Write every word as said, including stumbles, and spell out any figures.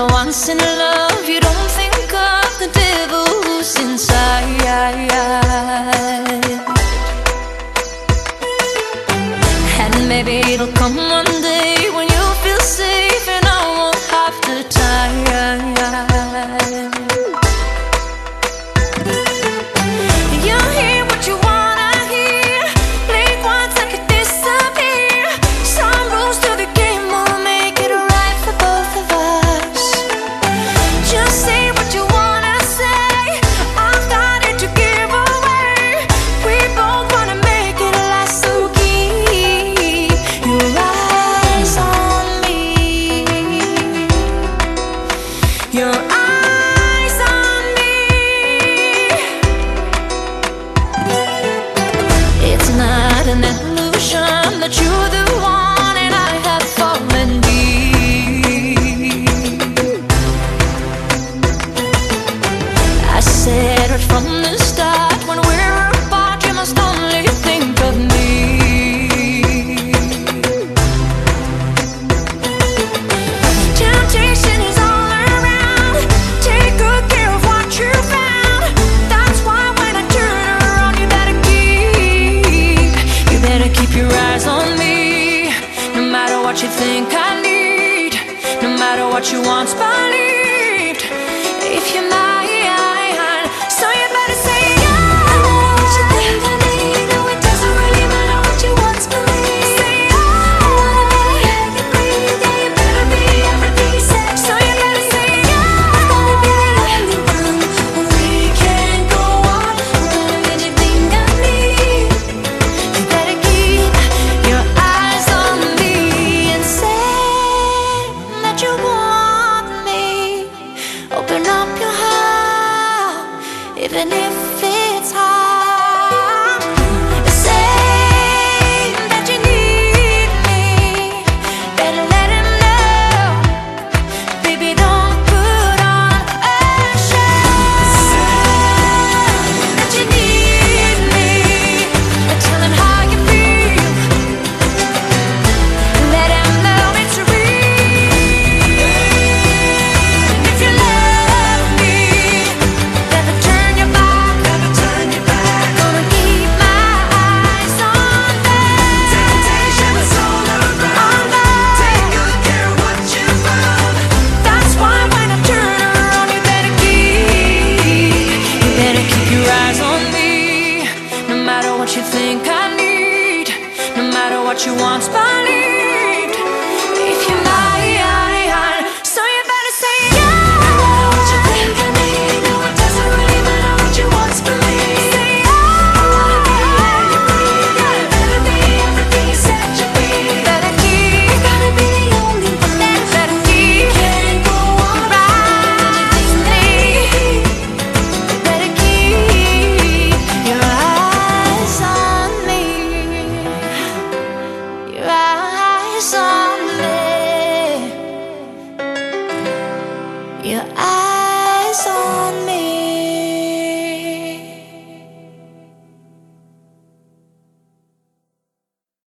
once in love, you don't think of the devil who's inside. And maybe it'll come one day when you feel safe and I won't have to tie. You hear what you wanna hear, blink once I could disappear. Some rules to the game will make it right for both of us. Just say what you wanna say, I've got it to give away. We both wanna make it last, so keep your eyes on me. Your eyes on me. It's not an illusion that you're the one and I have fallen deep. I said right from the start, when we're apart you must only think of me. Temptation is all around, take good care of what you found. That's why when I turn around you better keep, you better keep your eyes on me. No matter what you think I need, no matter what you once believed, if you're mine, so you better say yeah. No matter what you think I need, no it doesn't really matter what you once believed. Say yeah. I wanna be every breathe, yeah you better be everything you said. So you better say yeah. I'm gonna be the only one, we can't go on with anything I need. You better keep your eyes on me and say that you want me. Open up your heart, even if it's hard. Say that you need me, better let him know. Baby, don't put on a show. That you need me, and tell him how you feel. Let him know it's real. If you love me, never turn your back, never turn your back. Gonna keep my eyes on them. Temptation is all around, take good care of what you found. That's why when I turn around you better keep, you better keep your eyes on me. No matter what you think I need, no matter what you once believed, if you're mine, so you better say yeah. No matter what you think I need, no it doesn't really matter what you once believed. Say yeah. I wanna be where you breathe, yeah you better be everything you said you'd be. Better keep, you gotta be the only one. Better keep, can't go on right with anything. Better keep your eyes on me. Your eyes on me. Your eyes